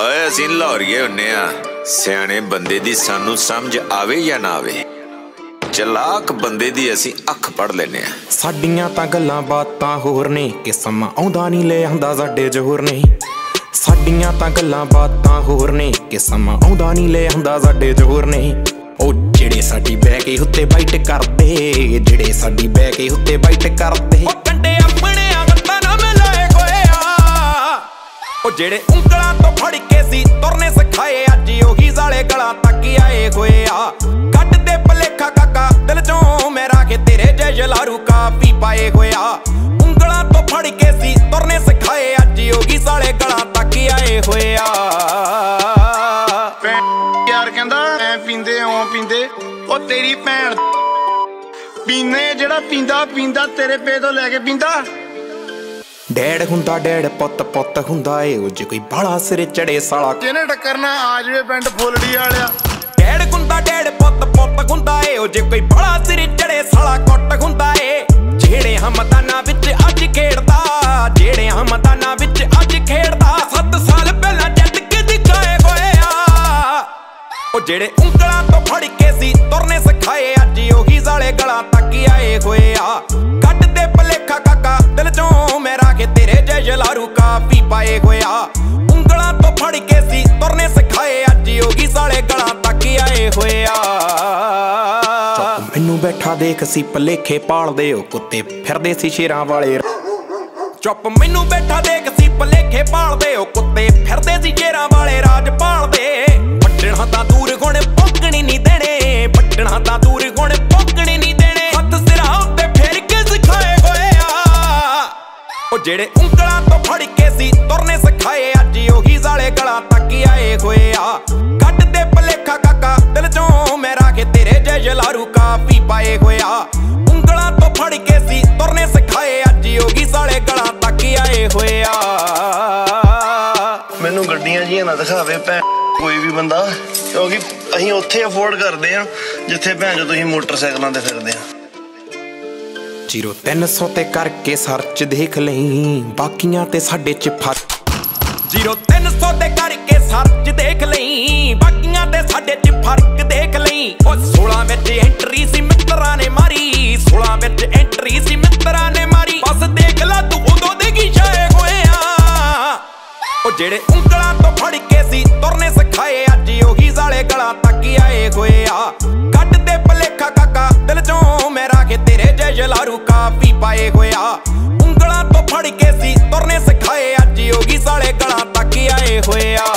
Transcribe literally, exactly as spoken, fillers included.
ओए असीं लाहौरीए हुन्ने आ, सियाणे बंदे दी सानू समझ आवे या ना आवे, चलाक बंदे दी असीं अख पढ़ लैने आ। साडियां तां गल्लां बातां होर ने कि समां आउंदा नहीं ले आंदा साडे जोर ने। साडियां तां गल्लां बातां होर ने कि समां आउंदा नहीं ले आंदा साडे जोर ने। ओ जेड़े साडी बह के उत्ते बाइट करदे, जेड़े साडी बह के उत्ते बाइट करदे, ओ कंडे अपने आगतां ना मिलाए होया। ओ जेड़े उंगलां तो फड़ के सी तुरने सिखाए, अज ओही साले गलां तक आए होए आ। कट दे भलेखा काका दिल चों मेरा के तेरे जै जलारू काफी पाए होया। उंगलां तो फड़ के सी तुरने सिखाए, अज ओही साले गलां तक आए होए आ। यार कहंदा मैं पींदे ओं पींदे, ओ तेरी भैन पीने जेड़ा पींदा पींदा तेरे पे तो लैके पींदा। डैड हुंदा डैड पुत्त पुत्त हुंदा ए, ओ जे कोई बाला सिरे चढ़े साला जिन्हें टक्करना आ जावे पिंड फुलड़ी वालिया। डैड हुंदा डैड पुत्त पुत्त हुंदा ए, ओ जे कोई बाला सिरे चढ़े साला कुੱਟ हुंदा ए। जेड़े हम मैदानां विच अज खेड़दा, जेड़े हम मैदानां विच अज खेड़दा, सत्त साल पहलां जट के दिखाए होए आ। ओ जेड़े उंगलां तो फड़ के सी तुरने सिखाए, अज ओही साले गलां तक आए होए आ। कट दे भलेखा काका दिल चों मेरा के तेरे जै जलारू काफी पाए होया। उंगलां तो फड़ के सी तुरने सिखाए, अज ओही साले गलां तक आए होए आ। मैनू बैठा देख सी भलेखे पालदे, ओ कुत्ते फिरदे सी शेरां वाले। चुप मैनू बैठा देख सी भलेखे पालदे, ओ कुत्ते फिरदे सी शेरां वाले राज पालदे। बड्डणा तां दूर गुण पोकणी नहीं देने, बड्डणा तां दूर गुण पोकणी नहीं देने, हत्थ सिरां उत्ते फेर के सिखाए होए आ। ओ जेड़े उंगलां तो फड़ के सी तुरने सिखाए, अज ओही साले गलां तक आए होए आ। कट दे भलेखा काका दिल चों मेरा के तेरे जै जलारू काफी पाए होया। उंगलां तो फड़ के सी तुरने सिखाए, अज ओही साले गलां तक आए होए आ। मैनू गड्डियां जियां ना दिखावे भैन कोई भी बंदा, क्योंकि असीं उत्थे अफोर्ड करदे आ जिथे भैन जो तुसीं मोटरसाइकलां ते फिरदे आ। जीरो तीन सौ ते करके सर्च देख लई, बाकियां ते साडे च फर्क। जीरो तीन सौ ते करके सर्च देख लई, बाकियां ते साडे च फर्क देख लई। ओ सोलह विच एंट्री सी मित्तरां ने मारी, सोलह विच एंट्री सी मित्तरां ने मारी, बस देख ला तू उदों दे की छाए होए आ। ओ जेड़े उंगलां तो फड़ के सी तुरने सिखाए, अज ओही साले गलां तक आए होए आ। कट दे भलेखा काका दिल चों मेरा के तेरे जै जलारू काफी पाए होया। उंगलां तो फड़ के सी तुरने सिखाए, अज ओही साले गलां तक आए होए आ।